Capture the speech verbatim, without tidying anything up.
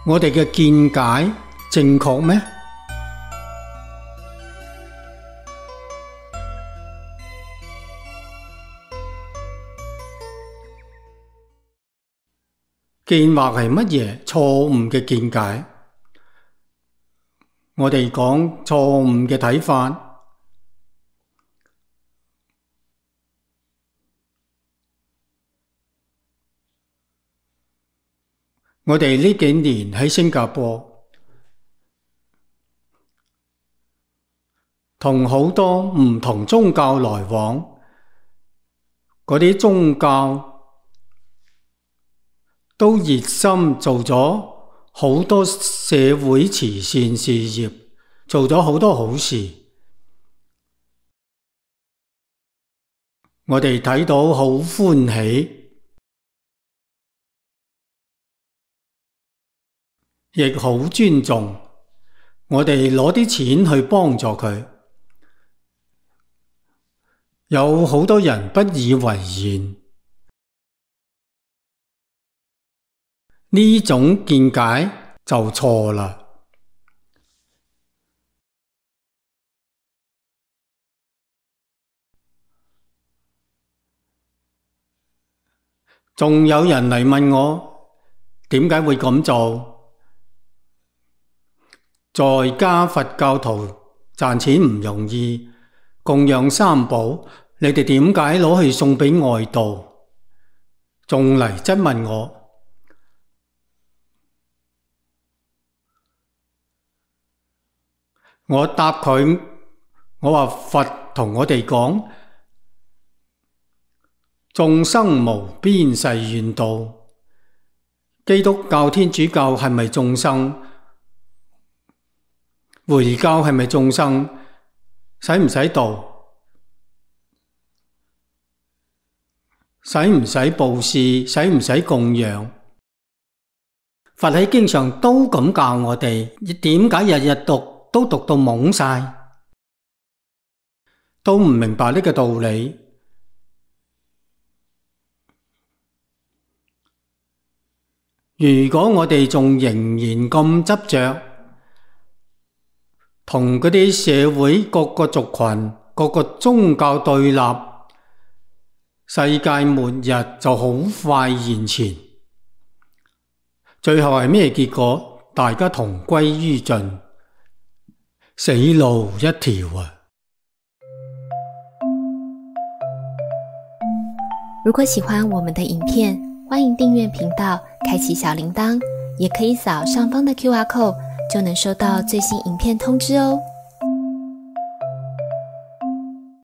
我哋嘅見解正確咩？見惑係乜嘢？錯誤嘅見解。我哋講錯誤嘅睇法。我哋呢幾年喺新加坡，同好多唔同宗教來往，嗰啲宗教都熱心做咗好多社會慈善事業，做咗好多好事。我哋睇到好歡喜。亦好尊重，我哋攞啲錢去幫助佢。有好多人不以為然，呢種見解就錯啦。仲有人嚟問我，點解會咁做？在家佛教徒賺錢唔容易，供養三寶，你哋點解攞去送俾外道？仲嚟質問我，我答佢，我話佛同我哋講，眾生無邊誓願度。基督教、天主教係咪眾生？回教係咪眾生？使唔使度？使唔使布施？使唔使供養？佛喺經上都咁教我哋，點解日日讀都讀到懵晒，都唔明白呢個道理？如果我哋仲仍然咁執着，同嗰啲社會各個族群、各個宗教對立，世界末日就好快現前。最後係咩結果？大家同歸於盡，死路一條啊！ 如果喜歡我們的影片，歡迎訂閱頻道，開啟小鈴鐺，也可以掃上方的 Q R code，就能收到最新影片通知哦。